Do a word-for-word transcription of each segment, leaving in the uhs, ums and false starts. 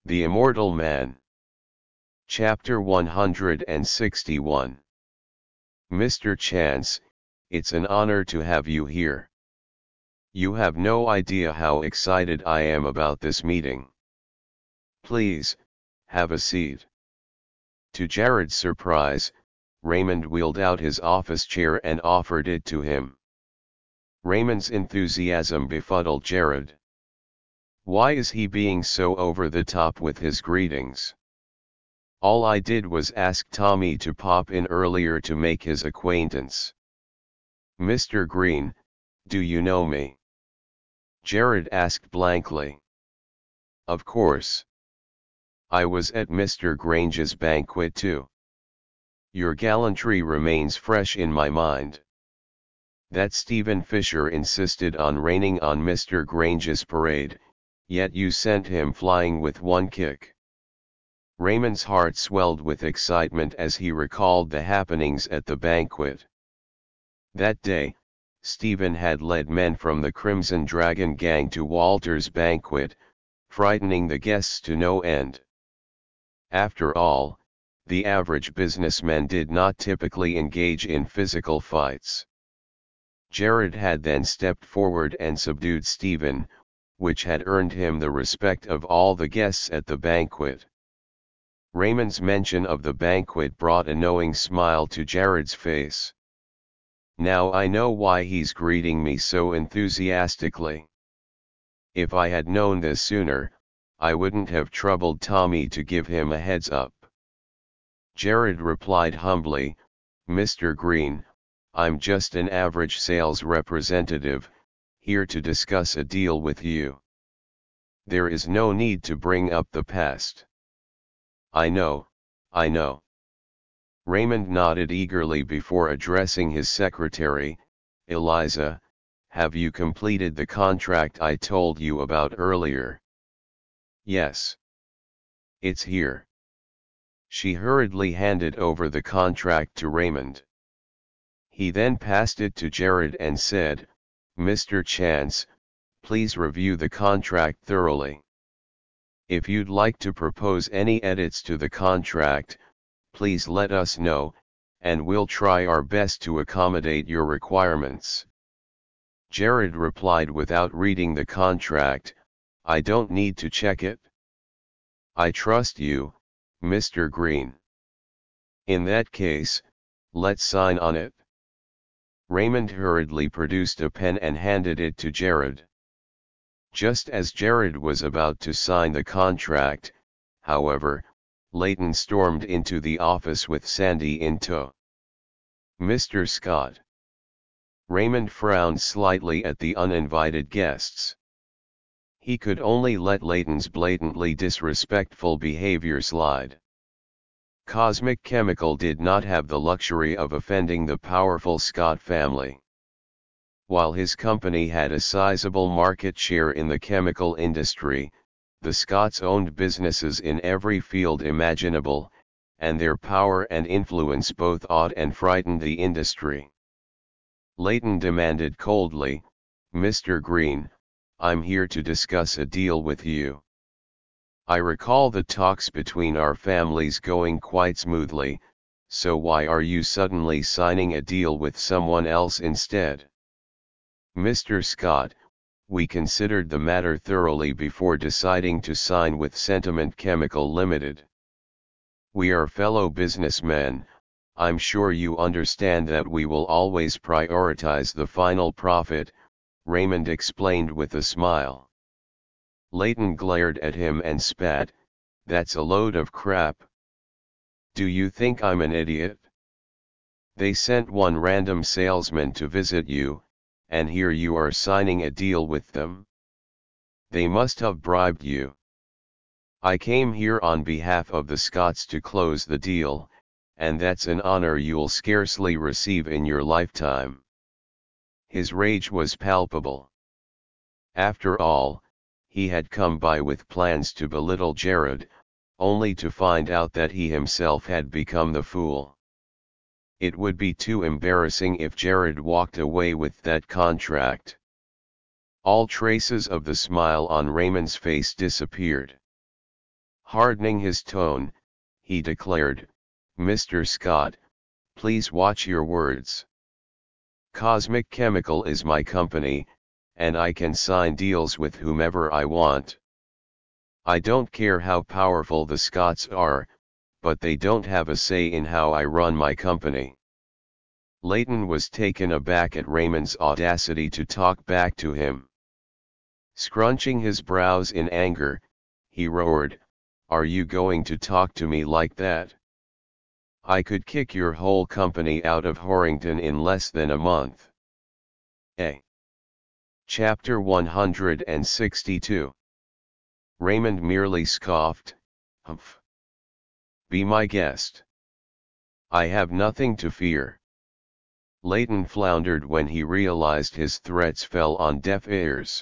The Immortal Man. Chapter one hundred sixty-one. Mister Chance, it's an honor to have you here. You have no idea how excited I am about this meeting. Please, have a seat. To Jared's surprise, Raymond wheeled out his office chair and offered it to him. Raymond's enthusiasm befuddled Jared. Why is he being so over the top with his greetings? All I did was ask Tommy to pop in earlier to make his acquaintance. Mister Green, do you know me? Jared asked blankly. Of course. I was at Mister Grange's banquet too. Your gallantry remains fresh in my mind. That Stephen Fisher insisted on raining on Mister Grange's parade, yet you sent him flying with one kick. Raymond's heart swelled with excitement as he recalled the happenings at the banquet. That day, Stephen had led men from the Crimson Dragon gang to Walter's banquet, frightening the guests to no end. After all, the average businessman did not typically engage in physical fights. Jared had then stepped forward and subdued Stephen, which had earned him the respect of all the guests at the banquet. Raymond's mention of the banquet brought a knowing smile to Jared's face. Now I know why he's greeting me so enthusiastically. If I had known this sooner, I wouldn't have troubled Tommy to give him a heads up. Jared replied humbly, Mister Green, I'm just an average sales representative, here to discuss a deal with you. There is no need to bring up the past. I know, I know. Raymond nodded eagerly before addressing his secretary, Eliza, have you completed the contract I told you about earlier? Yes. It's here. She hurriedly handed over the contract to Raymond. He then passed it to Jared and said, Mister Chance, please review the contract thoroughly. If you'd like to propose any edits to the contract, please let us know, and we'll try our best to accommodate your requirements. Jared replied without reading the contract, I don't need to check it. I trust you, Mister Green. In that case, let's sign on it. Raymond hurriedly produced a pen and handed it to Jared. Just as Jared was about to sign the contract, however, Leighton stormed into the office with Sandy in tow. Mister Scott. Raymond frowned slightly at the uninvited guests. He could only let Leighton's blatantly disrespectful behavior slide. Cosmic Chemical did not have the luxury of offending the powerful Scott family. While his company had a sizable market share in the chemical industry, the Scotts owned businesses in every field imaginable, and their power and influence both awed and frightened the industry. Leighton demanded coldly, Mister Green, I'm here to discuss a deal with you. I recall the talks between our families going quite smoothly, so why are you suddenly signing a deal with someone else instead? Mister Scott, we considered the matter thoroughly before deciding to sign with Sentiment Chemical Limited. We are fellow businessmen, I'm sure you understand that we will always prioritize the final profit, Raymond explained with a smile. Leighton glared at him and spat, that's a load of crap. Do you think I'm an idiot? They sent one random salesman to visit you, and here you are signing a deal with them. They must have bribed you. I came here on behalf of the Scotts to close the deal, and that's an honor you'll scarcely receive in your lifetime. His rage was palpable. After all, he had come by with plans to belittle Jared, only to find out that he himself had become the fool. It would be too embarrassing if Jared walked away with that contract. All traces of the smile on Raymond's face disappeared. Hardening his tone, he declared, "Mister Scott, please watch your words. Cosmic Chemical is my company, and I can sign deals with whomever I want. I don't care how powerful the Scotts are, but they don't have a say in how I run my company." Leighton was taken aback at Raymond's audacity to talk back to him. Scrunching his brows in anger, he roared, "Are you going to talk to me like that? I could kick your whole company out of Horrington in less than a month." A. Chapter one hundred sixty-two. Raymond merely scoffed, "Humph. Be my guest. I have nothing to fear." Leighton floundered when he realized his threats fell on deaf ears.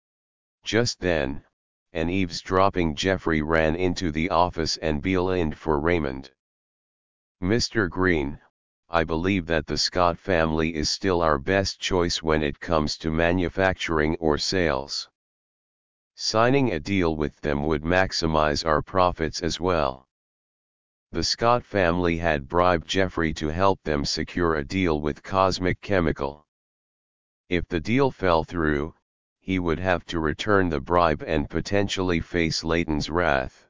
Just then, an eavesdropping Geoffrey ran into the office and beelined for Raymond. "Mister Green, I believe that the Scott family is still our best choice when it comes to manufacturing or sales. Signing a deal with them would maximize our profits as well." The Scott family had bribed Geoffrey to help them secure a deal with Cosmic Chemical. If the deal fell through, he would have to return the bribe and potentially face Leighton's wrath.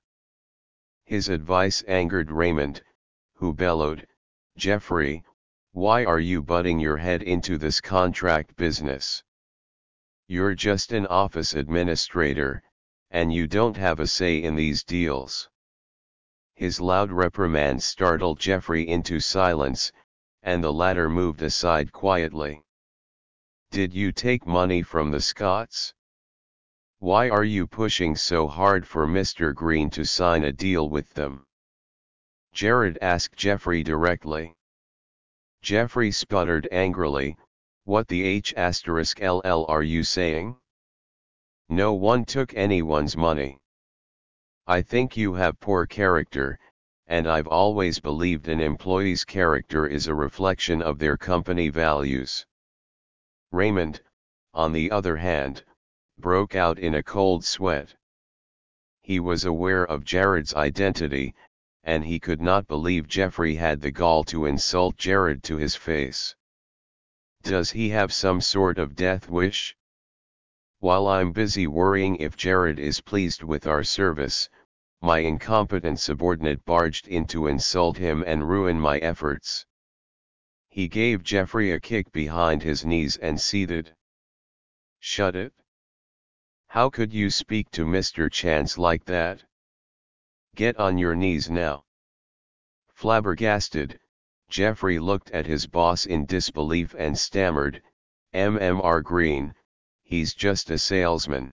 His advice angered Raymond, who bellowed, "Geoffrey, why are you butting your head into this contract business? You're just an office administrator, and you don't have a say in these deals." His loud reprimand startled Geoffrey into silence, and the latter moved aside quietly. "Did you take money from the Scotts? Why are you pushing so hard for Mister Green to sign a deal with them?" Jared asked Geoffrey directly. Geoffrey sputtered angrily, "What the H asterisk L L are you saying? No one took anyone's money. I think you have poor character, and I've always believed an employee's character is a reflection of their company values." Raymond, on the other hand, broke out in a cold sweat. He was aware of Jared's identity, and he could not believe Geoffrey had the gall to insult Jared to his face. Does he have some sort of death wish? While I'm busy worrying if Jared is pleased with our service, my incompetent subordinate barged in to insult him and ruin my efforts. He gave Geoffrey a kick behind his knees and seethed. "Shut it. How could you speak to Mister Chance like that? Get on your knees now." Flabbergasted, Geoffrey looked at his boss in disbelief and stammered, "Mister Green, he's just a salesman."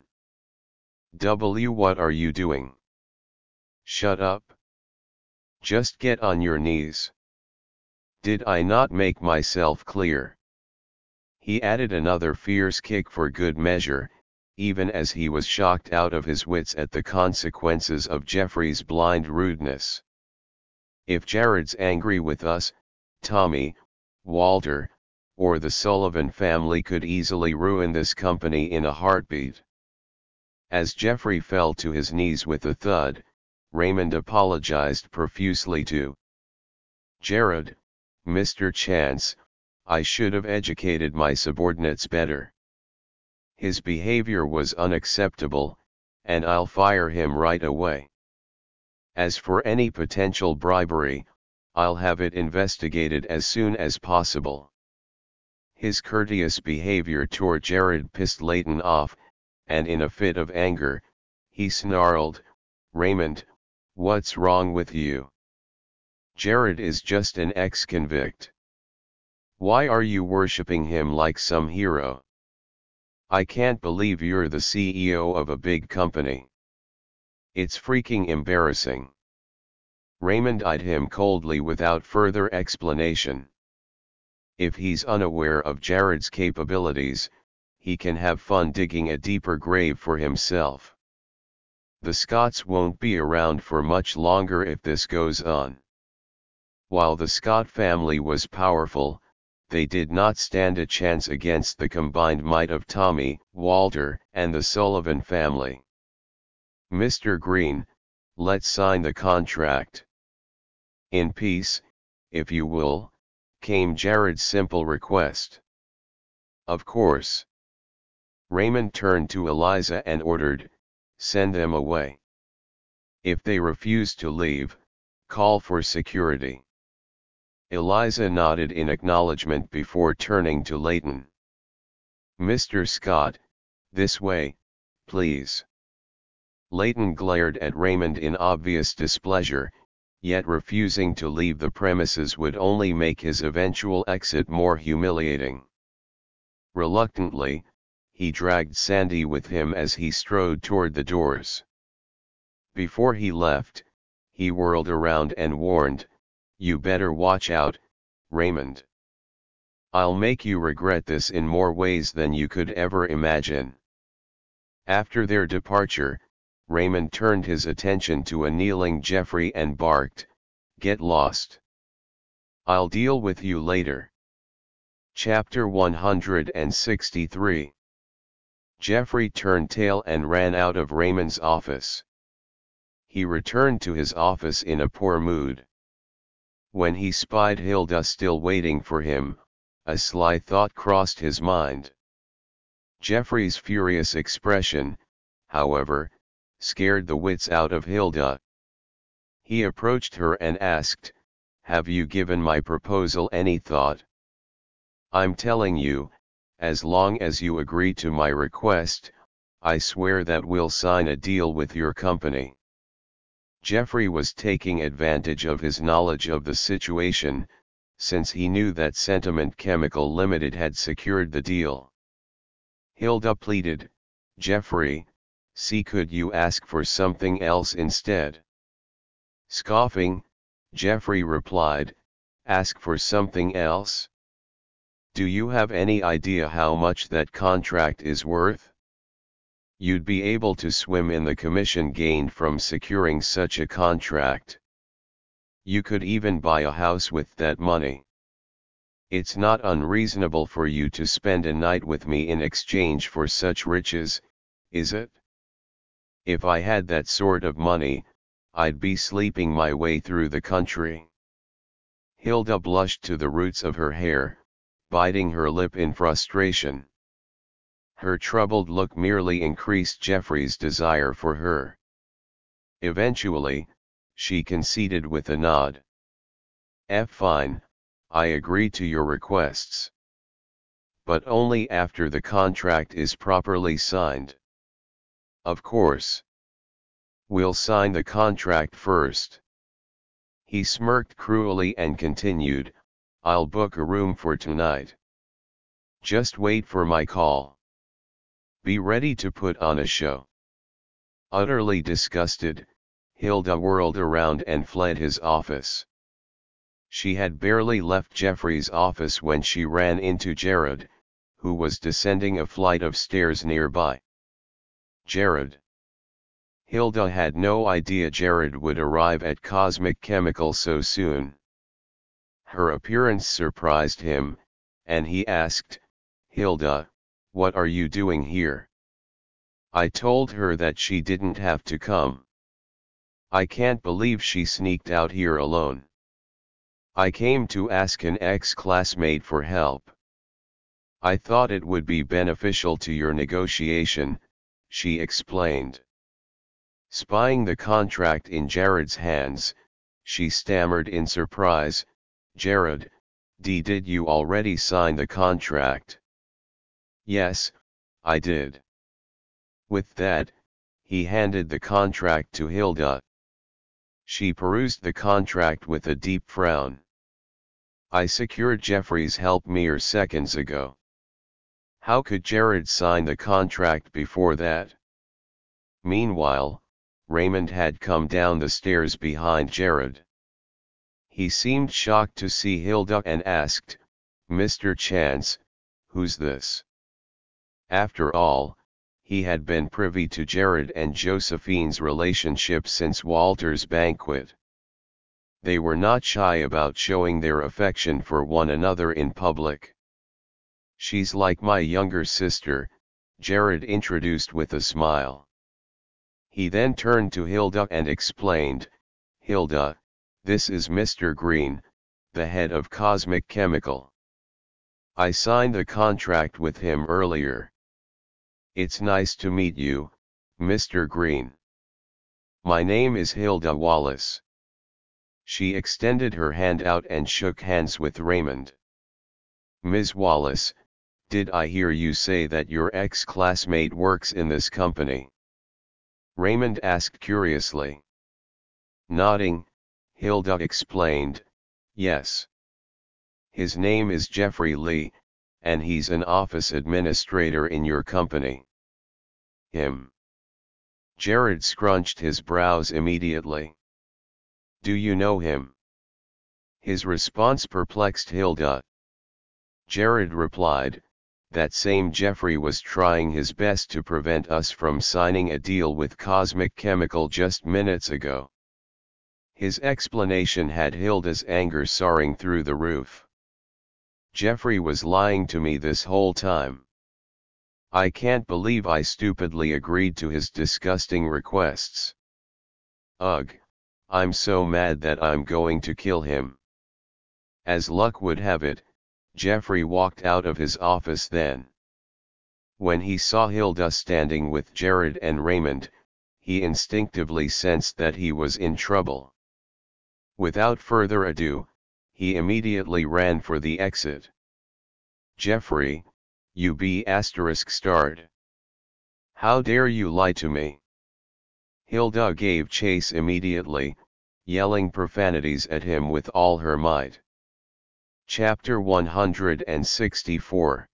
"W what are you doing?" "Shut up. Just get on your knees. Did I not make myself clear?" He added another fierce kick for good measure, even as he was shocked out of his wits at the consequences of Geoffrey's blind rudeness. "If Jared's angry with us, Tommy, Walter, or the Sullivan family could easily ruin this company in a heartbeat." As Geoffrey fell to his knees with a thud, Raymond apologized profusely to Jared, "Mister Chance, I should have educated my subordinates better. His behavior was unacceptable, and I'll fire him right away. As for any potential bribery, I'll have it investigated as soon as possible." His courteous behavior toward Jared pissed Leighton off, and in a fit of anger, he snarled, "Raymond, what's wrong with you? Jared is just an ex-convict. Why are you worshipping him like some hero? I can't believe you're the C E O of a big company. It's freaking embarrassing." Raymond eyed him coldly without further explanation. If he's unaware of Jared's capabilities, he can have fun digging a deeper grave for himself. The Scotts won't be around for much longer if this goes on. While the Scott family was powerful, they did not stand a chance against the combined might of Tommy, Walter, and the Sullivan family. "Mister Green, let's sign the contract. In peace, if you will, came Jared's simple request. Of course. Raymond turned to Eliza and ordered, send them away. If they refuse to leave, call for security. Eliza nodded in acknowledgement before turning to Layton. Mister Scott, this way, please. Layton glared at Raymond in obvious displeasure, yet refusing to leave the premises would only make his eventual exit more humiliating. Reluctantly, he dragged Sandy with him as he strode toward the doors. Before he left, he whirled around and warned, you better watch out, Raymond. I'll make you regret this in more ways than you could ever imagine. After their departure, Raymond turned his attention to a kneeling Jeffrey and barked, get lost. I'll deal with you later. Chapter one hundred sixty-three. Jeffrey turned tail and ran out of Raymond's office. He returned to his office in a poor mood. When he spied Hilda still waiting for him, a sly thought crossed his mind. Jeffrey's furious expression, however, scared the wits out of Hilda. He approached her and asked, have you given my proposal any thought? I'm telling you, as long as you agree to my request, I swear that we'll sign a deal with your company. Jeffrey was taking advantage of his knowledge of the situation, since he knew that Sentiment Chemical Limited had secured the deal. Hilda pleaded, Jeffrey, see, could you ask for something else instead? Scoffing, Jeffrey replied, ask for something else? Do you have any idea how much that contract is worth? You'd be able to swim in the commission gained from securing such a contract. You could even buy a house with that money. It's not unreasonable for you to spend a night with me in exchange for such riches, is it? If I had that sort of money, I'd be sleeping my way through the country. Hilda blushed to the roots of her hair, biting her lip in frustration. Her troubled look merely increased Jeffrey's desire for her. Eventually, she conceded with a nod. F fine, I agree to your requests. But only after the contract is properly signed. Of course. We'll sign the contract first. He smirked cruelly and continued, I'll book a room for tonight. Just wait for my call. Be ready to put on a show. Utterly disgusted, Hilda whirled around and fled his office. She had barely left Jeffrey's office when she ran into Jared, who was descending a flight of stairs nearby. Jared. Hilda had no idea Jared would arrive at Cosmic Chemical so soon. Her appearance surprised him, and he asked, Hilda, what are you doing here? I told her that she didn't have to come. I can't believe she sneaked out here alone. I came to ask an ex-classmate for help. I thought it would be beneficial to your negotiation, she explained. Spying the contract in Jared's hands, she stammered in surprise, Jared, D did you already sign the contract? Yes, I did. With that, he handed the contract to Hilda. She perused the contract with a deep frown. I secured Jeffrey's help mere seconds ago. How could Jared sign the contract before that? Meanwhile, Raymond had come down the stairs behind Jared. He seemed shocked to see Hilda and asked, Mister Chance, who's this? After all, he had been privy to Jared and Josephine's relationship since Walter's banquet. They were not shy about showing their affection for one another in public. She's like my younger sister, Jared introduced with a smile. He then turned to Hilda and explained, "Hilda, this is Mister Green, the head of Cosmic Chemical. I signed the contract with him earlier. It's nice to meet you, Mister Green. My name is Hilda Wallace." She extended her hand out and shook hands with Raymond. "Miz Wallace, did I hear you say that your ex-classmate works in this company?" Raymond asked curiously. Nodding, Hilda explained, "Yes. His name is Jeffrey Lee, and he's an office administrator in your company." "Him?" Jared scrunched his brows immediately. "Do you know him?" His response perplexed Hilda. Jared replied, "That same Jeffrey was trying his best to prevent us from signing a deal with Cosmic Chemical just minutes ago." His explanation had Hilda's anger soaring through the roof. "Jeffrey was lying to me this whole time. I can't believe I stupidly agreed to his disgusting requests. Ugh, I'm so mad that I'm going to kill him." As luck would have it, Jeffrey walked out of his office then. When he saw Hilda standing with Jared and Raymond, he instinctively sensed that he was in trouble. Without further ado, he immediately ran for the exit. "Jeffrey, you be asterisk starred. How dare you lie to me?" Hilda gave chase immediately, yelling profanities at him with all her might. Chapter one hundred sixty-four.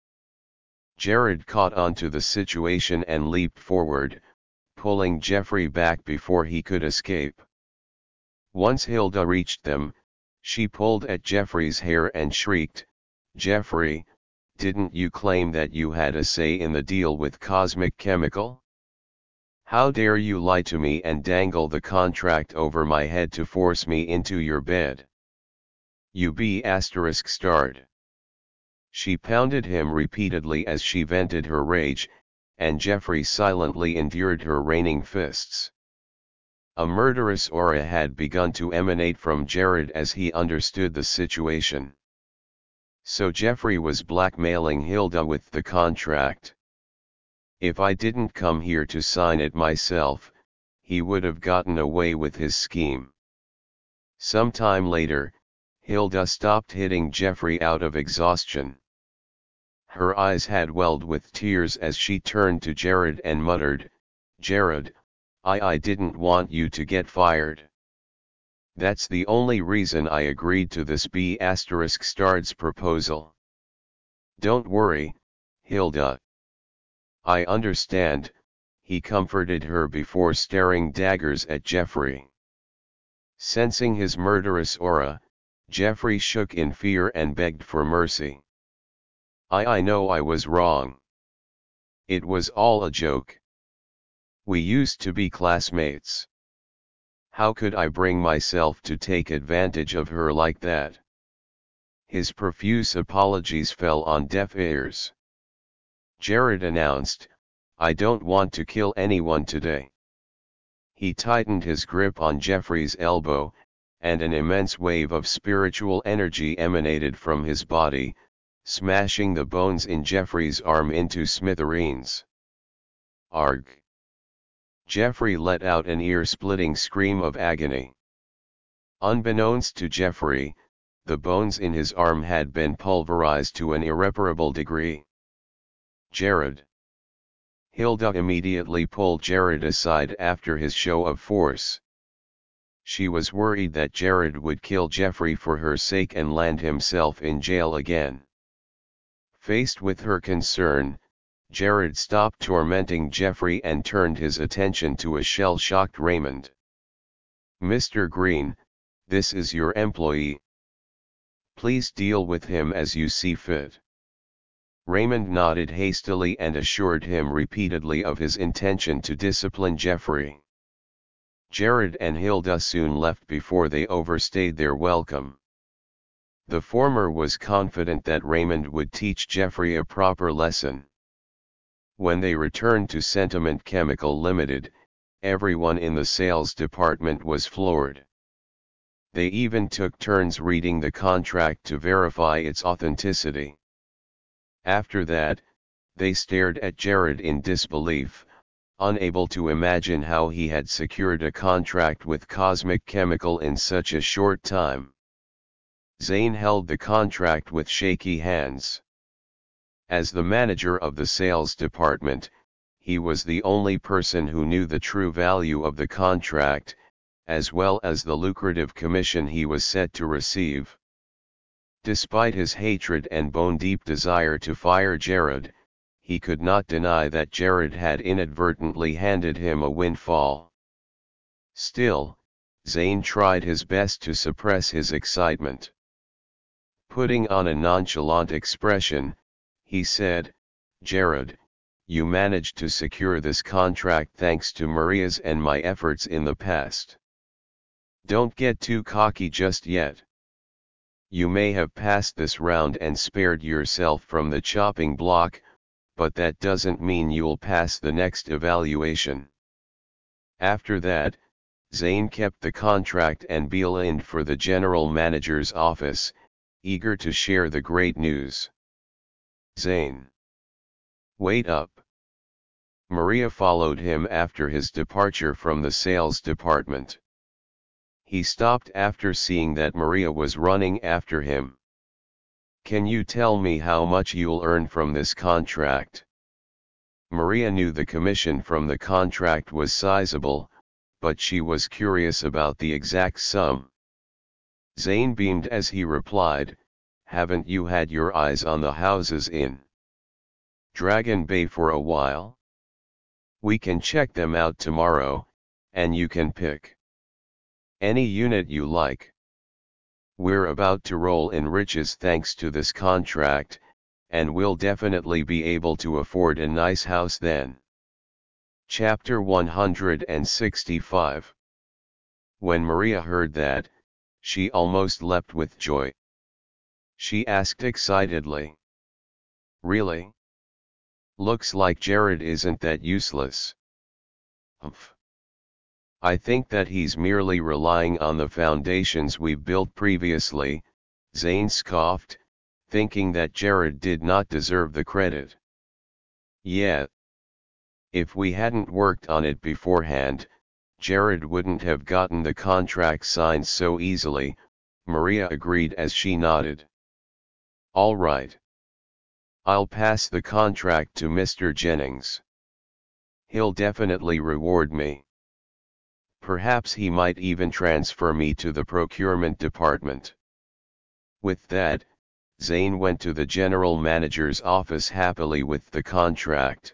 Jared caught on to the situation and leaped forward, pulling Jeffrey back before he could escape. Once Hilda reached them, she pulled at Jeffrey's hair and shrieked, "Jeffrey, didn't you claim that you had a say in the deal with Cosmic Chemical? How dare you lie to me and dangle the contract over my head to force me into your bed? You be asterisk starred." She pounded him repeatedly as she vented her rage, and Jeffrey silently endured her raining fists. A murderous aura had begun to emanate from Jared as he understood the situation. So Jeffrey was blackmailing Hilda with the contract. If I didn't come here to sign it myself, he would have gotten away with his scheme. Sometime later, Hilda stopped hitting Jeffrey out of exhaustion. Her eyes had welled with tears as she turned to Jared and muttered, "Jared, I I didn't want you to get fired. That's the only reason I agreed to this B asterisk starred's proposal. Don't worry, Hilda. I understand," he comforted her before staring daggers at Jeffrey. Sensing his murderous aura, Jeffrey shook in fear and begged for mercy. I I know I was wrong. It was all a joke. We used to be classmates. How could I bring myself to take advantage of her like that?" His profuse apologies fell on deaf ears. Jared announced, "I don't want to kill anyone today." He tightened his grip on Jeffrey's elbow, and an immense wave of spiritual energy emanated from his body, smashing the bones in Jeffrey's arm into smithereens. Arg! Jeffrey let out an ear-splitting scream of agony. Unbeknownst to Jeffrey, the bones in his arm had been pulverized to an irreparable degree. "Jared!" Hilda immediately pulled Jared aside after his show of force. She was worried that Jared would kill Jeffrey for her sake and land himself in jail again. Faced with her concern, Jared stopped tormenting Jeffrey and turned his attention to a shell-shocked Raymond. "Mister Green, this is your employee. Please deal with him as you see fit." Raymond nodded hastily and assured him repeatedly of his intention to discipline Jeffrey. Jared and Hilda soon left before they overstayed their welcome. The former was confident that Raymond would teach Jeffrey a proper lesson. When they returned to Sentiment Chemical Limited, everyone in the sales department was floored. They even took turns reading the contract to verify its authenticity. After that, they stared at Jared in disbelief, unable to imagine how he had secured a contract with Cosmic Chemical in such a short time. Zane held the contract with shaky hands. As the manager of the sales department, he was the only person who knew the true value of the contract, as well as the lucrative commission he was set to receive. Despite his hatred and bone-deep desire to fire Jared, he could not deny that Jared had inadvertently handed him a windfall. Still, Zane tried his best to suppress his excitement. Putting on a nonchalant expression, he said, "Jared, you managed to secure this contract thanks to Maria's and my efforts in the past. Don't get too cocky just yet. You may have passed this round and spared yourself from the chopping block, but that doesn't mean you'll pass the next evaluation." After that, Zane kept the contract and beelined for the general manager's office, eager to share the great news. "Zane, wait up." Maria followed him after his departure from the sales department. He stopped after seeing that Maria was running after him. "Can you tell me how much you'll earn from this contract?" Maria knew the commission from the contract was sizable, but she was curious about the exact sum. Zane beamed as he replied, "Haven't you had your eyes on the houses in Dragon Bay for a while? We can check them out tomorrow, and you can pick any unit you like. We're about to roll in riches thanks to this contract, and we'll definitely be able to afford a nice house then." Chapter one hundred sixty-five. When Maria heard that, she almost leapt with joy. She asked excitedly, "Really? Looks like Jared isn't that useless." "Humph. I think that he's merely relying on the foundations we've built previously," Zane scoffed, thinking that Jared did not deserve the credit. "Yeah. If we hadn't worked on it beforehand, Jared wouldn't have gotten the contract signed so easily," Maria agreed as she nodded. "All right. I'll pass the contract to Mister Jennings. He'll definitely reward me. Perhaps he might even transfer me to the procurement department." With that, Zane went to the general manager's office happily with the contract.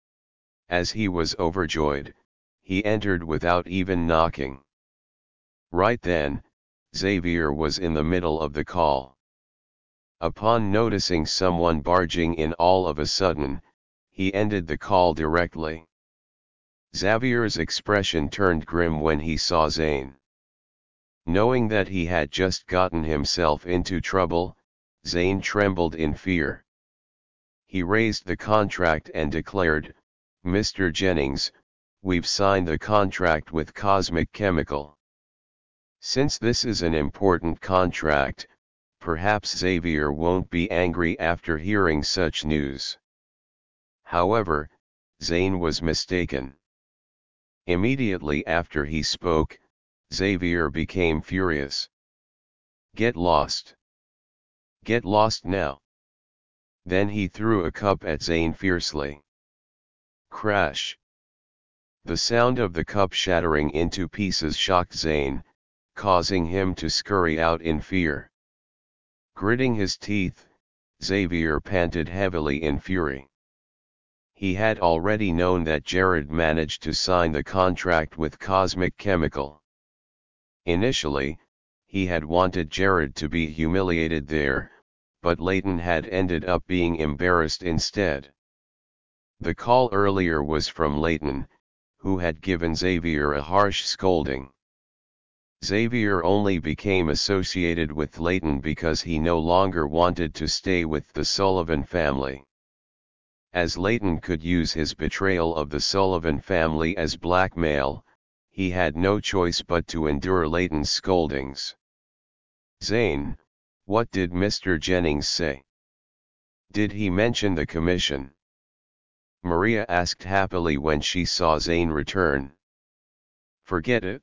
As he was overjoyed, he entered without even knocking. Right then, Xavier was in the middle of the call. Upon noticing someone barging in all of a sudden, he ended the call directly. Xavier's expression turned grim when he saw Zane. Knowing that he had just gotten himself into trouble, Zane trembled in fear. He raised the contract and declared, "Mister Jennings, we've signed the contract with Cosmic Chemical. Since this is an important contract, perhaps Xavier won't be angry after hearing such news." However, Zane was mistaken. Immediately after he spoke, Xavier became furious. "Get lost. Get lost now." Then he threw a cup at Zane fiercely. Crash! The sound of the cup shattering into pieces shocked Zane, causing him to scurry out in fear. Gritting his teeth, Xavier panted heavily in fury. He had already known that Jared managed to sign the contract with Cosmic Chemical. Initially, he had wanted Jared to be humiliated there, but Leighton had ended up being embarrassed instead. The call earlier was from Leighton, who had given Xavier a harsh scolding. Xavier only became associated with Leighton because he no longer wanted to stay with the Sullivan family. As Leighton could use his betrayal of the Sullivan family as blackmail, he had no choice but to endure Leighton's scoldings. "Zane, what did Mister Jennings say? Did he mention the commission?" Maria asked happily when she saw Zane return. "Forget it.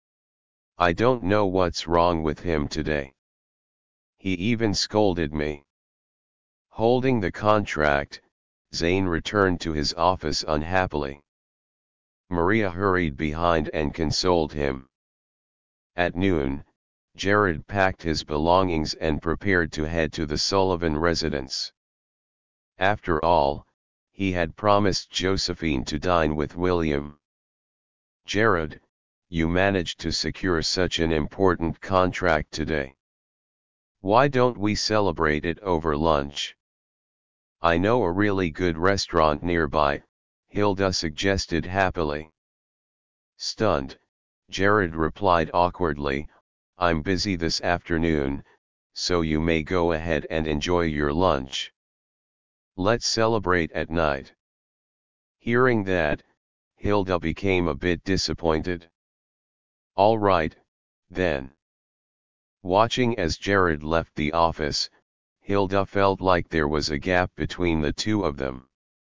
I don't know what's wrong with him today. He even scolded me." Holding the contract, Zane returned to his office unhappily. Maria hurried behind and consoled him. At noon, Jared packed his belongings and prepared to head to the Sullivan residence. After all, he had promised Josephine to dine with William. "Jared, you managed to secure such an important contract today. Why don't we celebrate it over lunch? I know a really good restaurant nearby," Hilda suggested happily. Stunned, Jared replied awkwardly, "I'm busy this afternoon, so you may go ahead and enjoy your lunch. Let's celebrate at night." Hearing that, Hilda became a bit disappointed. "All right, then." Watching as Jared left the office, Hilda felt like there was a gap between the two of them.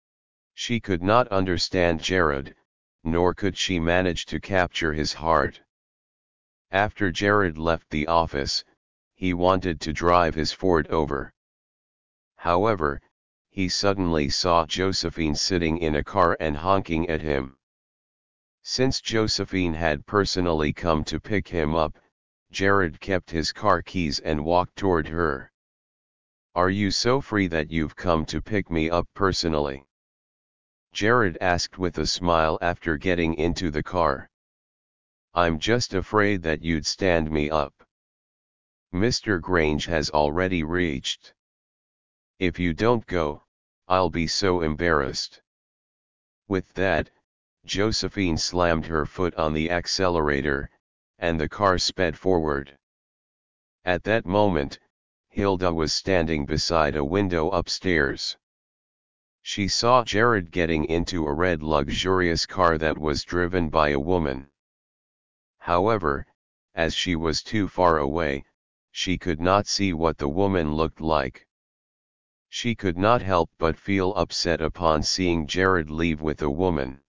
She could not understand Jared, nor could she manage to capture his heart. After Jared left the office, he wanted to drive his Ford over. However, he suddenly saw Josephine sitting in a car and honking at him. Since Josephine had personally come to pick him up, Jared kept his car keys and walked toward her. "Are you so free that you've come to pick me up personally?" Jared asked with a smile after getting into the car. "I'm just afraid that you'd stand me up. Mister Grange has already reached. If you don't go, I'll be so embarrassed." With that, Josephine slammed her foot on the accelerator, and the car sped forward. At that moment, Hilda was standing beside a window upstairs. She saw Jared getting into a red luxurious car that was driven by a woman. However, as she was too far away, she could not see what the woman looked like. She could not help but feel upset upon seeing Jared leave with a woman.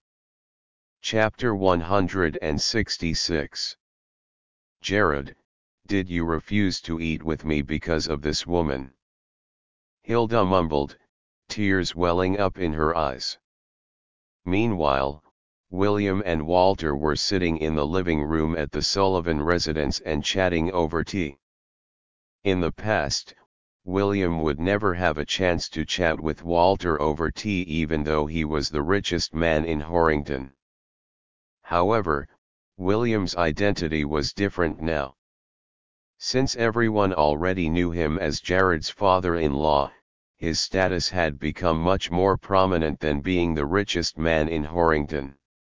Chapter one hundred sixty-six. "Jared, did you refuse to eat with me because of this woman?" Hilda mumbled, tears welling up in her eyes. Meanwhile, William and Walter were sitting in the living room at the Sullivan residence and chatting over tea. In the past, William would never have a chance to chat with Walter over tea even though he was the richest man in Horrington. However, William's identity was different now. Since everyone already knew him as Jared's father-in-law, his status had become much more prominent than being the richest man in Horrington.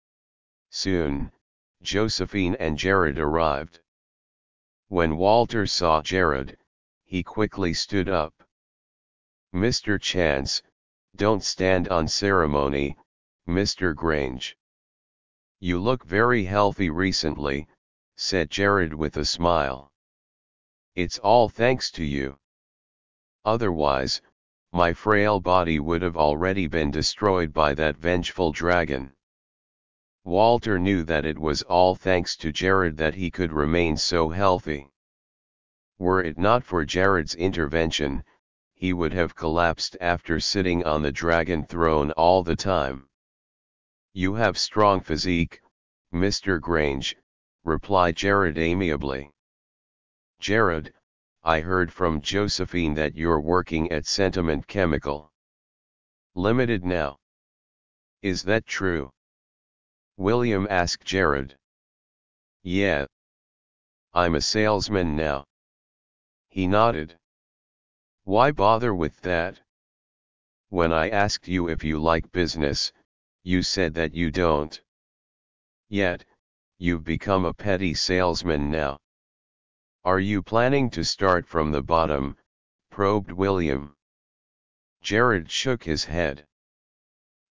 Soon, Josephine and Jared arrived. When Walter saw Jared, he quickly stood up. "Mister Chance, don't stand on ceremony, Mister Grange. You look very healthy recently," said Jared with a smile. "It's all thanks to you. Otherwise, my frail body would have already been destroyed by that vengeful dragon." Walter knew that it was all thanks to Jared that he could remain so healthy. Were it not for Jared's intervention, he would have collapsed after sitting on the dragon throne all the time. "You have strong physique, Mister Grange," replied Jared amiably. "Jared, I heard from Josephine that you're working at Sentiment Chemical Limited now. Is that true?" William asked Jared. "Yeah. I'm a salesman now." He nodded. "Why bother with that? When I asked you if you like business, you said that you don't. Yet, you've become a petty salesman now. Are you planning to start from the bottom?" probed William. Jared shook his head.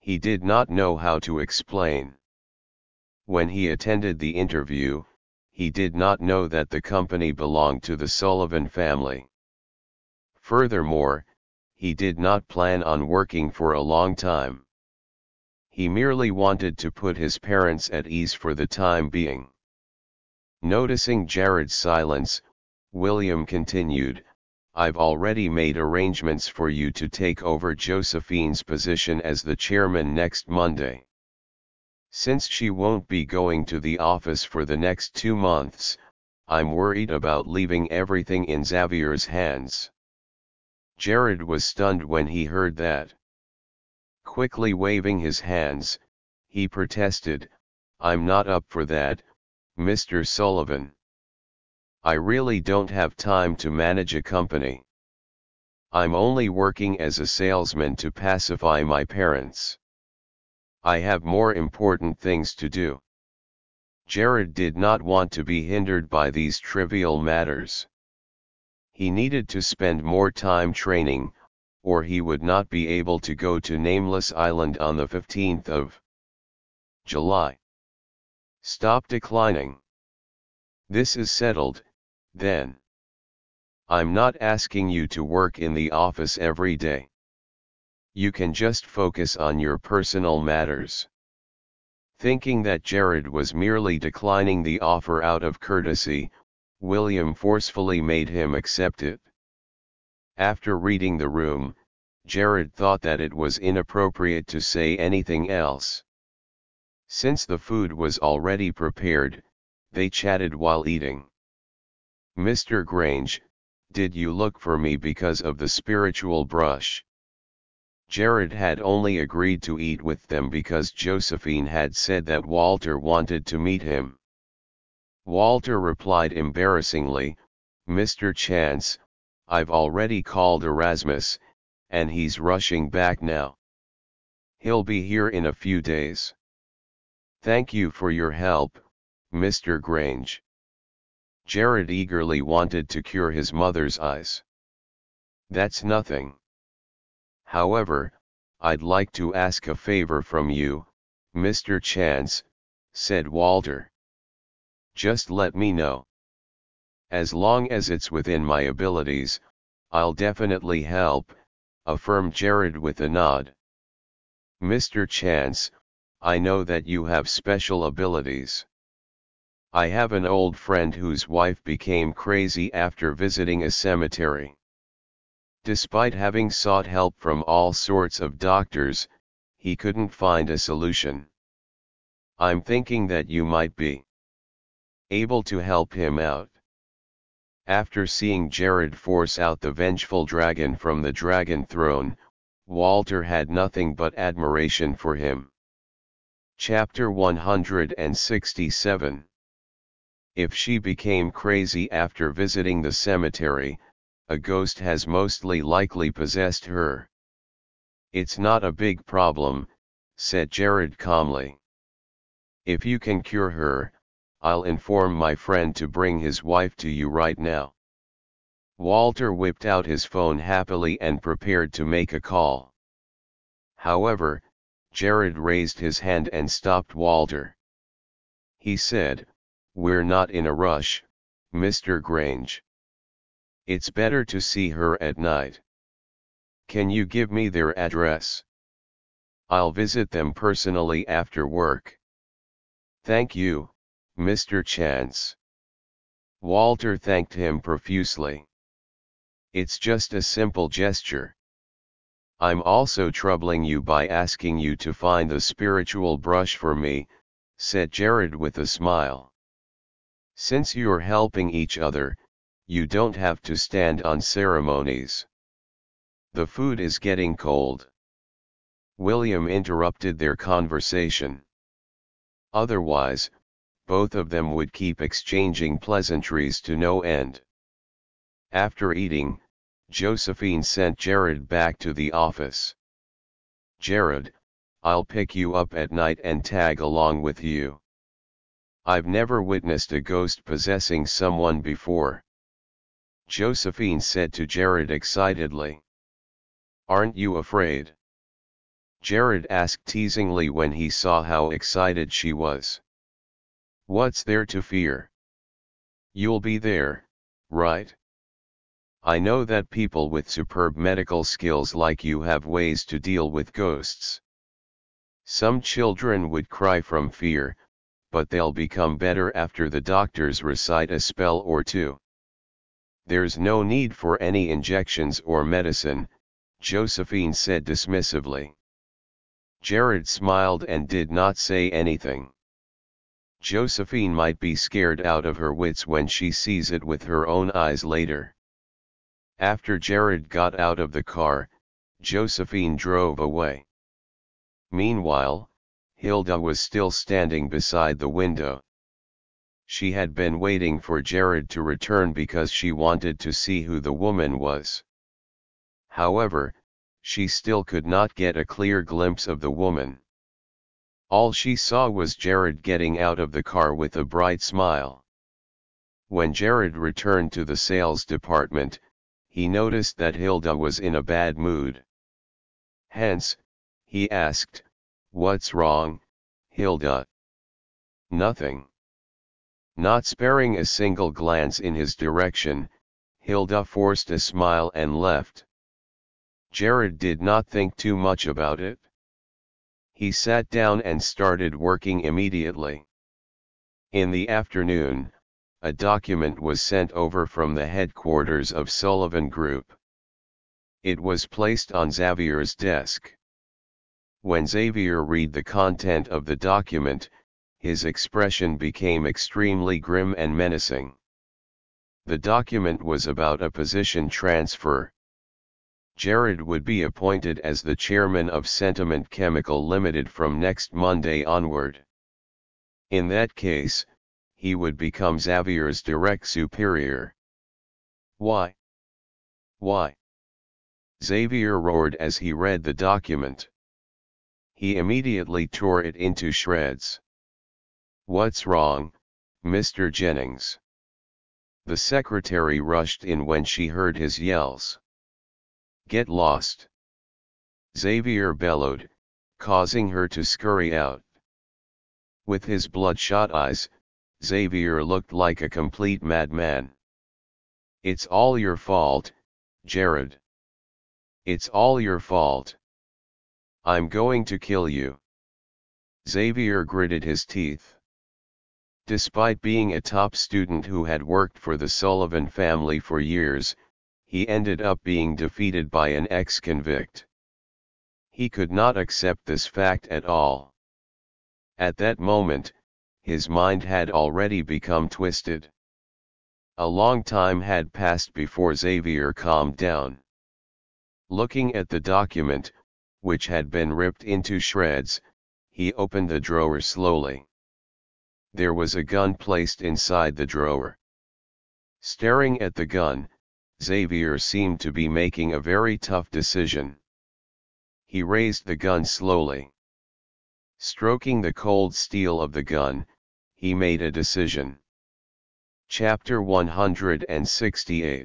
He did not know how to explain. When he attended the interview, he did not know that the company belonged to the Sullivan family. Furthermore, he did not plan on working for a long time. He merely wanted to put his parents at ease for the time being. Noticing Jared's silence, William continued, "I've already made arrangements for you to take over Josephine's position as the chairman next Monday. Since she won't be going to the office for the next two months, I'm worried about leaving everything in Xavier's hands." Jared was stunned when he heard that. Quickly waving his hands, he protested, "I'm not up for that, Mister Sullivan. I really don't have time to manage a company. I'm only working as a salesman to pacify my parents. I have more important things to do." Jared did not want to be hindered by these trivial matters. He needed to spend more time training, or he would not be able to go to Nameless Island on the fifteenth of July. "Stop declining. This is settled, then. I'm not asking you to work in the office every day. You can just focus on your personal matters." Thinking that Jared was merely declining the offer out of courtesy, William forcefully made him accept it. After reading the room, Jared thought that it was inappropriate to say anything else. Since the food was already prepared, they chatted while eating. "Mister Grange, did you look for me because of the spiritual brush?" Jared had only agreed to eat with them because Josephine had said that Walter wanted to meet him. Walter replied embarrassingly, "Mister Chance, I've already called Erasmus, and he's rushing back now. He'll be here in a few days." "Thank you for your help, Mister Grange." Jared eagerly wanted to cure his mother's eyes. "That's nothing. However, I'd like to ask a favor from you, Mister Chance," said Walter. "Just let me know. As long as it's within my abilities, I'll definitely help," affirmed Jared with a nod. "Mister Chance, I know that you have special abilities. I have an old friend whose wife became crazy after visiting a cemetery. Despite having sought help from all sorts of doctors, he couldn't find a solution. I'm thinking that you might be able to help him out." After seeing Jared force out the vengeful dragon from the dragon throne, Walter had nothing but admiration for him. Chapter one hundred sixty-seven. If she became crazy after visiting the cemetery, a ghost has mostly likely possessed her. "It's not a big problem," said Jared calmly. "If you can cure her, I'll inform my friend to bring his wife to you right now." Walter whipped out his phone happily and prepared to make a call. However, Jared raised his hand and stopped Walter. He said, "We're not in a rush, Mister Grange. It's better to see her at night. Can you give me their address? I'll visit them personally after work." "Thank you, Mister Chance." Walter thanked him profusely. "It's just a simple gesture. I'm also troubling you by asking you to find the spiritual brush for me," said Jared with a smile. "Since you're helping each other, you don't have to stand on ceremonies. The food is getting cold." William interrupted their conversation. Otherwise, both of them would keep exchanging pleasantries to no end. After eating, Josephine sent Jared back to the office. "Jared, I'll pick you up at night and tag along with you. I've never witnessed a ghost possessing someone before," Josephine said to Jared excitedly. "Aren't you afraid?" Jared asked teasingly when he saw how excited she was. What's there to fear? You'll be there, right? I know that people with superb medical skills like you have ways to deal with ghosts. Some children would cry from fear, but they'll become better after the doctors recite a spell or two. There's no need for any injections or medicine, Josephine said dismissively. Jared smiled and did not say anything. Josephine might be scared out of her wits when she sees it with her own eyes later. After Jared got out of the car, Josephine drove away. Meanwhile, Hilda was still standing beside the window. She had been waiting for Jared to return because she wanted to see who the woman was. However, she still could not get a clear glimpse of the woman. All she saw was Jared getting out of the car with a bright smile. When Jared returned to the sales department, he noticed that Hilda was in a bad mood. Hence, he asked, "What's wrong, Hilda?" "Nothing." Not sparing a single glance in his direction, Hilda forced a smile and left. Jared did not think too much about it. He sat down and started working immediately. In the afternoon, a document was sent over from the headquarters of Sullivan Group. It was placed on Xavier's desk. When Xavier read the content of the document, his expression became extremely grim and menacing. The document was about a position transfer. Jared would be appointed as the chairman of Sentiment Chemical Limited from next Monday onward. In that case, he would become Xavier's direct superior. Why? Why? Xavier roared as he read the document. He immediately tore it into shreds. "What's wrong, Mister Jennings?" The secretary rushed in when she heard his yells. "Get lost!" Xavier bellowed, causing her to scurry out. With his bloodshot eyes, Xavier looked like a complete madman. "It's all your fault, Jared. It's all your fault. I'm going to kill you." Xavier gritted his teeth. Despite being a top student who had worked for the Sullivan family for years, he ended up being defeated by an ex-convict. He could not accept this fact at all. At that moment, his mind had already become twisted. A long time had passed before Xavier calmed down. Looking at the document, which had been ripped into shreds, he opened the drawer slowly. There was a gun placed inside the drawer. Staring at the gun, Xavier seemed to be making a very tough decision. He raised the gun slowly. Stroking the cold steel of the gun, he made a decision. Chapter one hundred sixty-eight.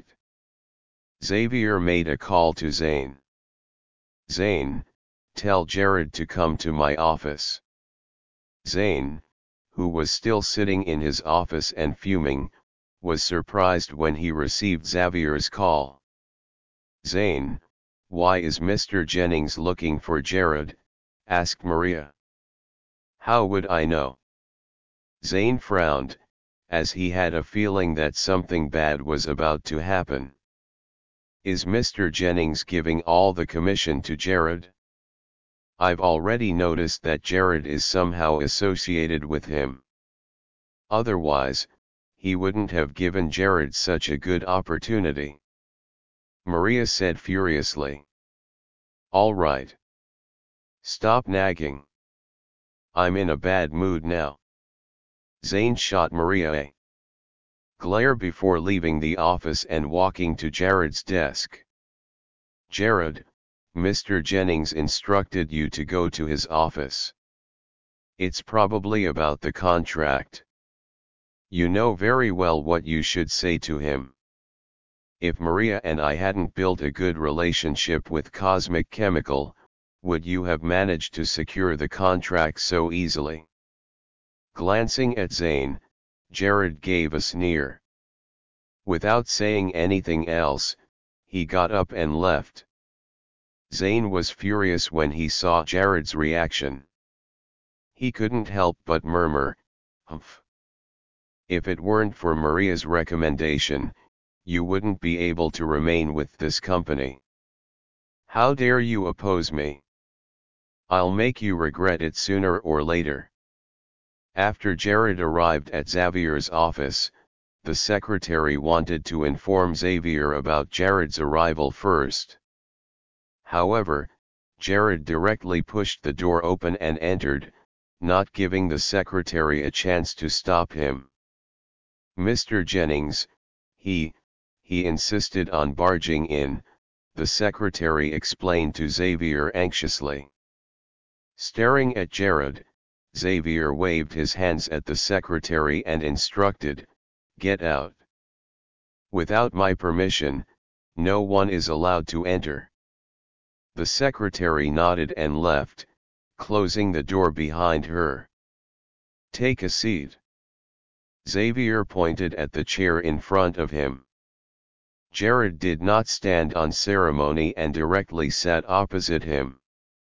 Xavier made a call to Zane. "Zane, tell Jared to come to my office." Zane, who was still sitting in his office and fuming, was surprised when he received Xavier's call. "Zane, why is Mister Jennings looking for Jared?" asked Maria. "How would I know?" Zane frowned, as he had a feeling that something bad was about to happen. "Is Mister Jennings giving all the commission to Jared? I've already noticed that Jared is somehow associated with him. Otherwise, he wouldn't have given Jared such a good opportunity." Maria said furiously. "All right. Stop nagging. I'm in a bad mood now." Zane shot Maria a glare before leaving the office and walking to Jared's desk. "Jared, Mister Jennings instructed you to go to his office. It's probably about the contract. You know very well what you should say to him. If Maria and I hadn't built a good relationship with Cosmic Chemical, would you have managed to secure the contract so easily? Glancing at Zane, Jared gave a sneer. Without saying anything else, he got up and left. Zane was furious when he saw Jared's reaction. He couldn't help but murmur, "Humph. If it weren't for Maria's recommendation, you wouldn't be able to remain with this company. How dare you oppose me? I'll make you regret it sooner or later." After Jared arrived at Xavier's office, the secretary wanted to inform Xavier about Jared's arrival first. However, Jared directly pushed the door open and entered, not giving the secretary a chance to stop him. "Mister Jennings," he, he insisted on barging in, the secretary explained to Xavier anxiously. Staring at Jared, Xavier waved his hands at the secretary and instructed, "Get out. Without my permission, no one is allowed to enter." The secretary nodded and left, closing the door behind her. "Take a seat." Xavier pointed at the chair in front of him. Jared did not stand on ceremony and directly sat opposite him.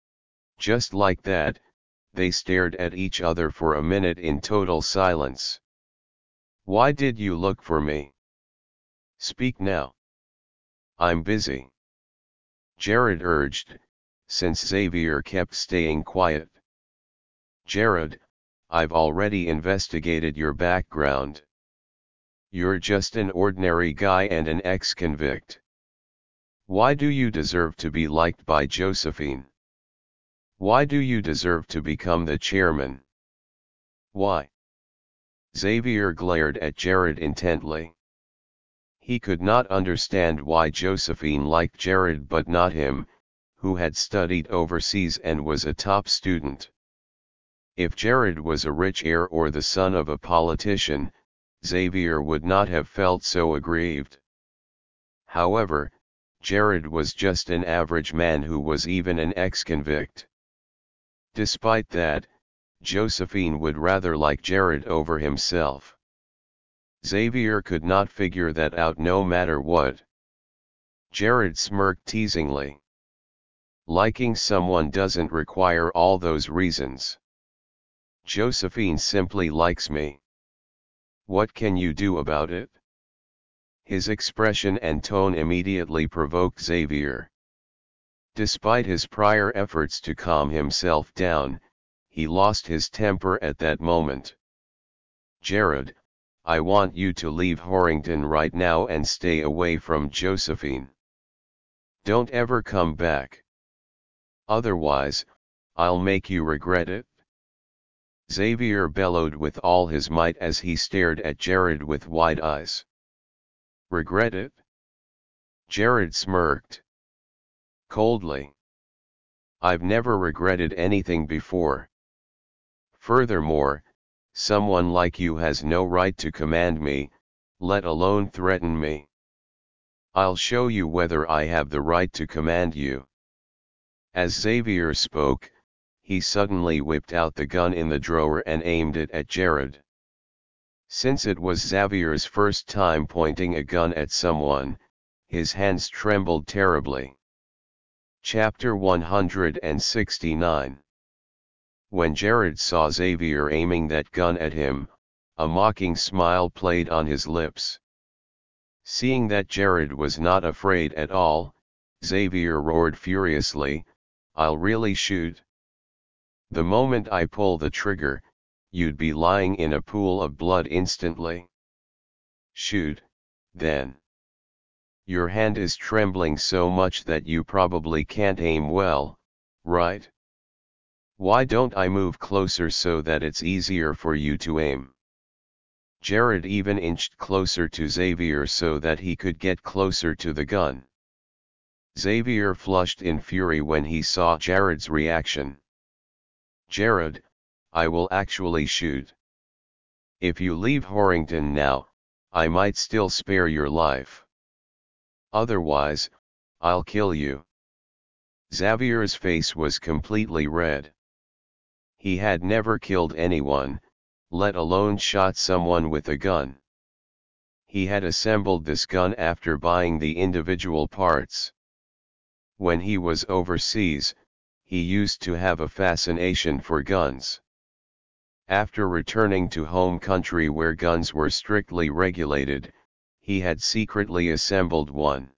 Just like that, they stared at each other for a minute in total silence. "Why did you look for me? Speak now." "I'm busy," Jared urged, since Xavier kept staying quiet. "Jared, I've already investigated your background. You're just an ordinary guy and an ex-convict. Why do you deserve to be liked by Josephine? Why do you deserve to become the chairman? Why?" Xavier glared at Jared intently. He could not understand why Josephine liked Jared but not him, who had studied overseas and was a top student. If Jared was a rich heir or the son of a politician, Xavier would not have felt so aggrieved. However, Jared was just an average man who was even an ex-convict. Despite that, Josephine would rather like Jared over himself. Xavier could not figure that out no matter what. Jared smirked teasingly. "Liking someone doesn't require all those reasons. Josephine simply likes me. What can you do about it?" His expression and tone immediately provoked Xavier. Despite his prior efforts to calm himself down, he lost his temper at that moment. "Jared, I want you to leave Horrington right now and stay away from Josephine. Don't ever come back. Otherwise, I'll make you regret it." Xavier bellowed with all his might as he stared at Jared with wide eyes. "Regret it?" Jared smirked coldly. "I've never regretted anything before. Furthermore, someone like you has no right to command me, let alone threaten me. I'll show you whether I have the right to command you." As Xavier spoke, he suddenly whipped out the gun in the drawer and aimed it at Jared. Since it was Xavier's first time pointing a gun at someone, his hands trembled terribly. Chapter one hundred sixty-nine. When Jared saw Xavier aiming that gun at him, a mocking smile played on his lips. Seeing that Jared was not afraid at all, Xavier roared furiously, "I'll really shoot. The moment I pull the trigger, you'd be lying in a pool of blood instantly. Shoot, then. Your hand is trembling so much that you probably can't aim well, right? Why don't I move closer so that it's easier for you to aim?" Jared even inched closer to Xavier so that he could get closer to the gun. Xavier flushed in fury when he saw Jared's reaction. "Jared, I will actually shoot. If you leave Horrington now, I might still spare your life. Otherwise, I'll kill you." Xavier's face was completely red. He had never killed anyone, let alone shot someone with a gun. He had assembled this gun after buying the individual parts. When he was overseas, he used to have a fascination for guns. After returning to home country where guns were strictly regulated, he had secretly assembled one.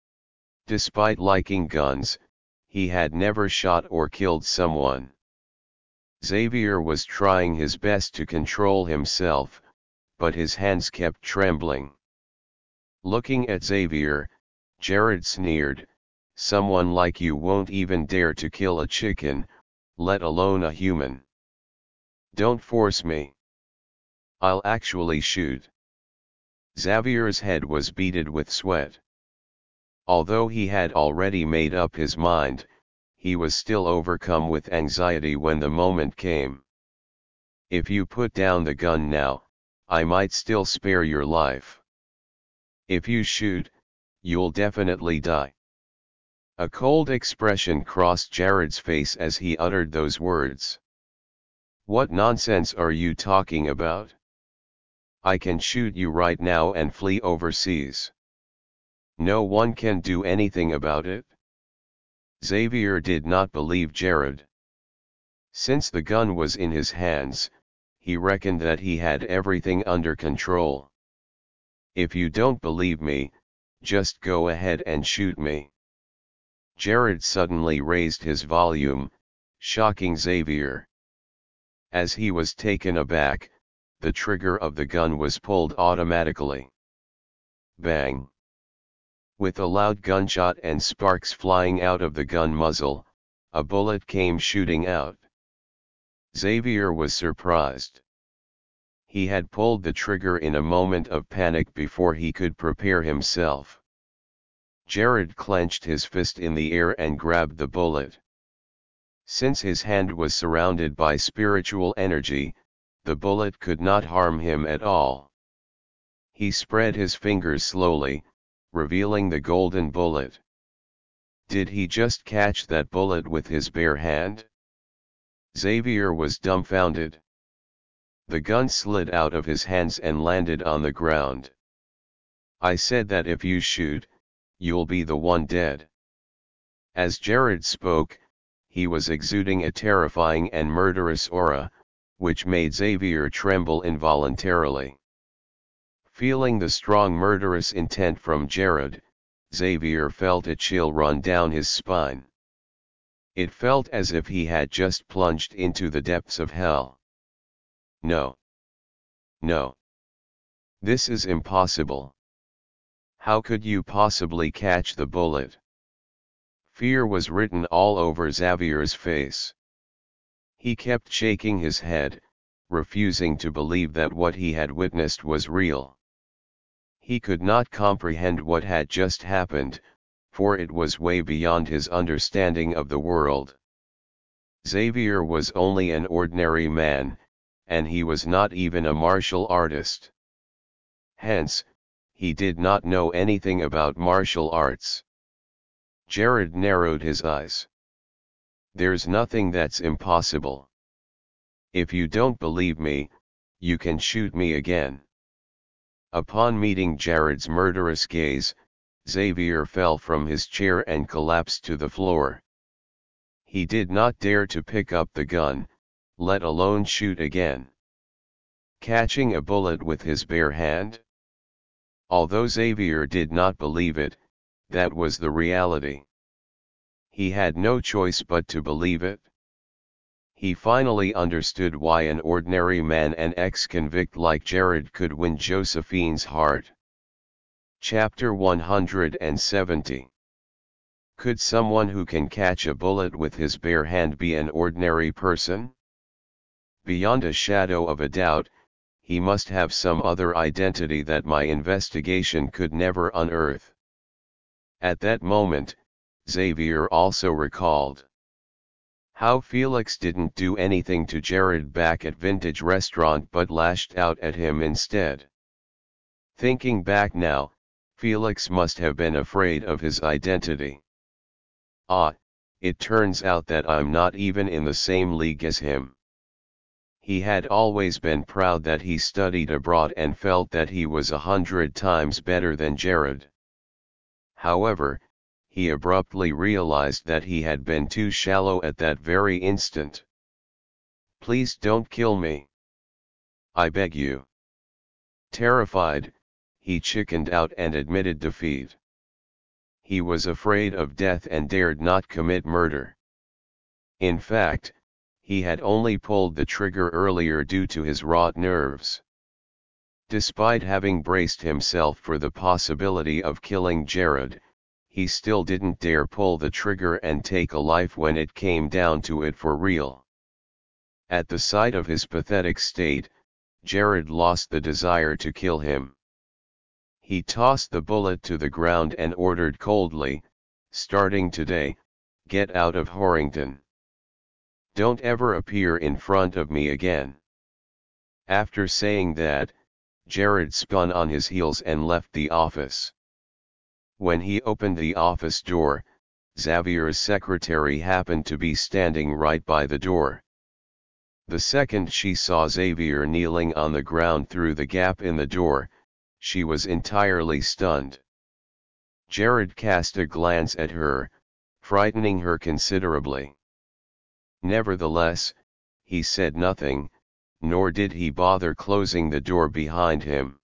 Despite liking guns, he had never shot or killed someone. Xavier was trying his best to control himself, but his hands kept trembling. Looking at Xavier, Jared sneered, "Someone like you won't even dare to kill a chicken, let alone a human. Don't force me. I'll actually shoot." Xavier's head was beaded with sweat. Although he had already made up his mind, he was still overcome with anxiety when the moment came. "If you put down the gun now, I might still spare your life. If you shoot, you'll definitely die." A cold expression crossed Jared's face as he uttered those words. "What nonsense are you talking about? I can shoot you right now and flee overseas. No one can do anything about it." Xavier did not believe Jared. Since the gun was in his hands, he reckoned that he had everything under control. "If you don't believe me, just go ahead and shoot me." Jared suddenly raised his volume, shocking Xavier. As he was taken aback, the trigger of the gun was pulled automatically. Bang! With a loud gunshot and sparks flying out of the gun muzzle, a bullet came shooting out. Xavier was surprised. He had pulled the trigger in a moment of panic before he could prepare himself. Jared clenched his fist in the air and grabbed the bullet. Since his hand was surrounded by spiritual energy, the bullet could not harm him at all. He spread his fingers slowly, revealing the golden bullet. Did he just catch that bullet with his bare hand? Xavier was dumbfounded. The gun slid out of his hands and landed on the ground. "I said that if you shoot, you'll be the one dead." As Jared spoke, he was exuding a terrifying and murderous aura, which made Xavier tremble involuntarily. Feeling the strong murderous intent from Jared, Xavier felt a chill run down his spine. It felt as if he had just plunged into the depths of hell. No. No. This is impossible. How could you possibly catch the bullet? Fear was written all over Xavier's face. He kept shaking his head, refusing to believe that what he had witnessed was real. He could not comprehend what had just happened, for it was way beyond his understanding of the world. Xavier was only an ordinary man, and he was not even a martial artist. Hence, he did not know anything about martial arts. Jared narrowed his eyes. "There's nothing that's impossible. If you don't believe me, you can shoot me again." Upon meeting Jared's murderous gaze, Xavier fell from his chair and collapsed to the floor. He did not dare to pick up the gun, let alone shoot again. Catching a bullet with his bare hand? Although Xavier did not believe it, that was the reality. He had no choice but to believe it. He finally understood why an ordinary man and ex-convict like Jared could win Josephine's heart. Chapter one hundred seventy. Could someone who can catch a bullet with his bare hand be an ordinary person? Beyond a shadow of a doubt, he must have some other identity that my investigation could never unearth. At that moment, Xavier also recalled how Felix didn't do anything to Jared back at Vintage Restaurant but lashed out at him instead. Thinking back now, Felix must have been afraid of his identity. Ah, it turns out that I'm not even in the same league as him. He had always been proud that he studied abroad and felt that he was a hundred times better than Jared. However, he abruptly realized that he had been too shallow at that very instant. "Please don't kill me. I beg you." Terrified, he chickened out and admitted defeat. He was afraid of death and dared not commit murder. In fact, he had only pulled the trigger earlier due to his wrought nerves. Despite having braced himself for the possibility of killing Jared, he still didn't dare pull the trigger and take a life when it came down to it for real. At the sight of his pathetic state, Jared lost the desire to kill him. He tossed the bullet to the ground and ordered coldly, "Starting today, get out of Horrington. Don't ever appear in front of me again." After saying that, Jared spun on his heels and left the office. When he opened the office door, Xavier's secretary happened to be standing right by the door. The second she saw Xavier kneeling on the ground through the gap in the door, she was entirely stunned. Jared cast a glance at her, frightening her considerably. Nevertheless, he said nothing, nor did he bother closing the door behind him.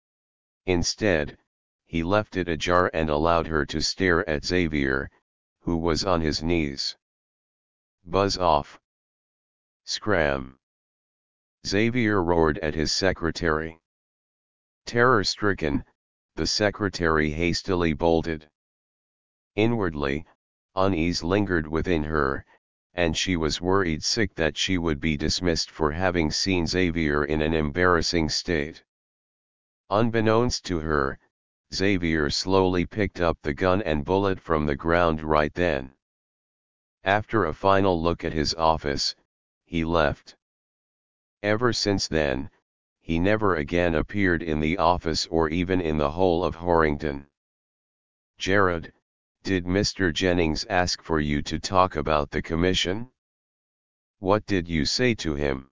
Instead, he left it ajar and allowed her to stare at Xavier, who was on his knees. "Buzz off. Scram!" Xavier roared at his secretary. Terror-stricken, the secretary hastily bolted. Inwardly, unease lingered within her, and she was worried sick that she would be dismissed for having seen Xavier in an embarrassing state. Unbeknownst to her, Xavier slowly picked up the gun and bullet from the ground right then. After a final look at his office, he left. Ever since then, he never again appeared in the office or even in the whole of Horrington. "Jared, did Mister Jennings ask for you to talk about the commission? What did you say to him?"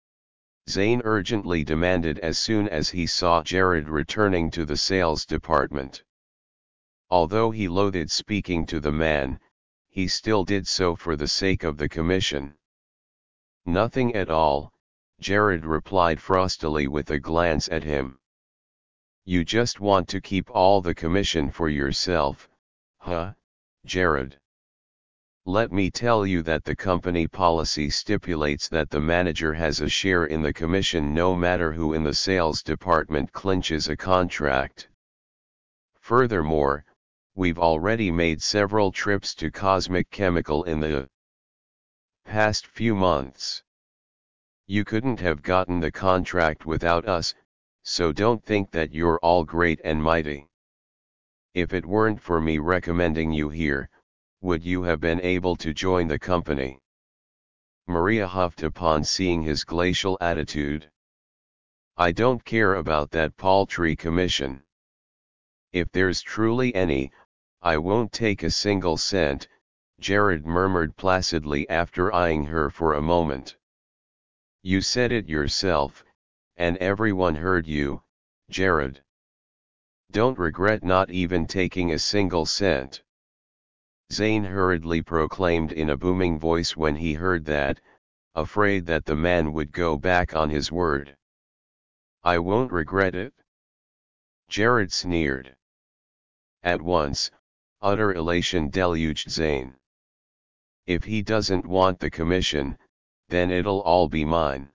Zane urgently demanded as soon as he saw Jared returning to the sales department. Although he loathed speaking to the man, he still did so for the sake of the commission. "Nothing at all," Jared replied frostily with a glance at him. "You just want to keep all the commission for yourself, huh, Jared? Let me tell you that the company policy stipulates that the manager has a share in the commission no matter who in the sales department clinches a contract. Furthermore, we've already made several trips to Cosmic Chemical in the past few months. You couldn't have gotten the contract without us, so don't think that you're all great and mighty. If it weren't for me recommending you here, would you have been able to join the company?" Maria huffed upon seeing his glacial attitude. "I don't care about that paltry commission. If there's truly any, I won't take a single cent," Jared murmured placidly after eyeing her for a moment. "You said it yourself, and everyone heard you, Jared. Don't regret not even taking a single cent." Zane hurriedly proclaimed in a booming voice when he heard that, afraid that the man would go back on his word. "I won't regret it." Jared sneered. At once, utter elation deluged Zane. "If he doesn't want the commission, then it'll all be mine.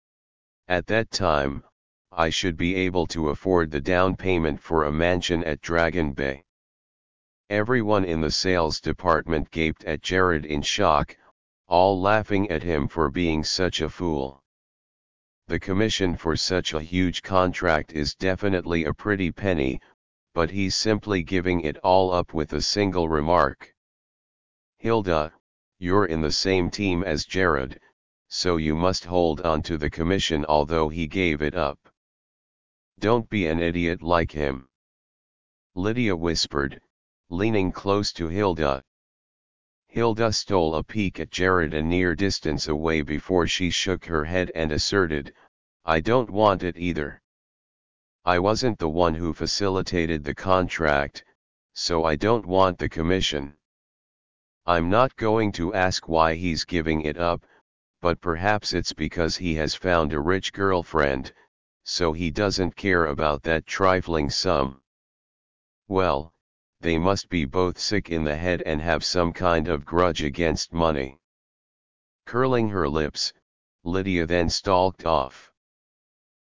At that time, I should be able to afford the down payment for a mansion at Dragon Bay." Everyone in the sales department gaped at Jared in shock, all laughing at him for being such a fool. The commission for such a huge contract is definitely a pretty penny, but he's simply giving it all up with a single remark. "Hilda, you're in the same team as Jared, so you must hold on to the commission although he gave it up. Don't be an idiot like him," Lydia whispered, leaning close to Hilda. Hilda stole a peek at Jared a near distance away before she shook her head and asserted, "I don't want it either. I wasn't the one who facilitated the contract, so I don't want the commission. I'm not going to ask why he's giving it up, but perhaps it's because he has found a rich girlfriend, so he doesn't care about that trifling sum. Well, they must be both sick in the head and have some kind of grudge against money." Curling her lips, Lydia then stalked off.